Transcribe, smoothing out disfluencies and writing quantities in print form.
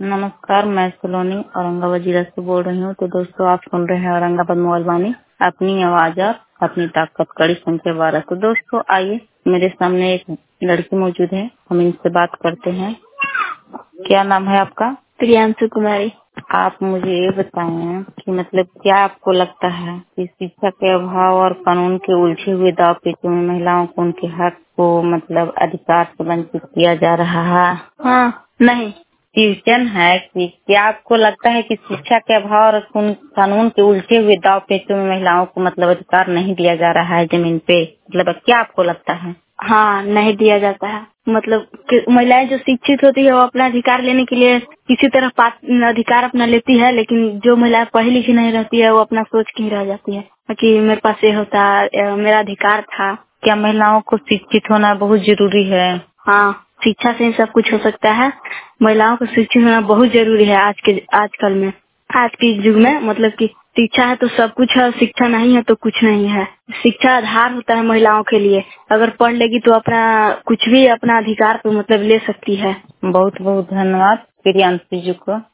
नमस्कार, मैं सलोनी औरंगाबाद जिला से बोल रही हूँ। तो दोस्तों, आप सुन रहे हैं औरंगाबाद मोबाइल वाणी, अपनी आवाज और अपनी ताकत, कड़ी संख्या 12। तो दोस्तों, आइए, मेरे सामने एक लड़की मौजूद है, हम इनसे बात करते हैं। क्या नाम है आपका? प्रियांशु कुमारी। आप मुझे ये बताएं कि मतलब क्या आपको लगता है कि शिक्षा के अभाव और कानून के उलझे हुए दाव पेचों में महिलाओं को उनके हक को मतलब अधिकार से वंचित किया जा रहा है? हाँ, नहीं। क्वेश्चन है कि क्या आपको लगता है कि शिक्षा के अभाव और कानून के उलझे हुए दाव पेचों में महिलाओं को मतलब अधिकार नहीं दिया जा रहा है जमीन पे? मतलब क्या आपको लगता है? हाँ, नहीं दिया जाता है। मतलब महिलाएं जो शिक्षित होती है वो अपना अधिकार लेने के लिए किसी तरह अधिकार अपना लेती है, लेकिन जो महिलाएं पढ़ी लिखी नहीं रहती है वो अपना सोच के ही रह जाती है कि मेरे पास ये होता, मेरा अधिकार था। क्या महिलाओं को शिक्षित होना बहुत जरूरी है? हाँ, शिक्षा से ही सब कुछ हो सकता है। महिलाओं को शिक्षित होना बहुत जरूरी है आजकल में, आज के युग में। मतलब कि शिक्षा है तो सब कुछ है, शिक्षा नहीं है तो कुछ नहीं है। शिक्षा आधार होता है महिलाओं के लिए। अगर पढ़ लेगी तो अपना कुछ भी अपना अधिकार पे मतलब ले सकती है। बहुत बहुत धन्यवाद प्रियांशु जी को।